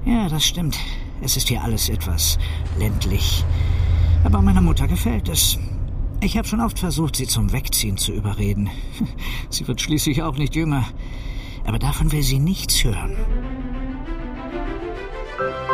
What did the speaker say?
Ja, das stimmt. Es ist hier alles etwas ländlich. Aber meiner Mutter gefällt es. Ich habe schon oft versucht, sie zum Wegziehen zu überreden. Sie wird schließlich auch nicht jünger. Aber davon will sie nichts hören.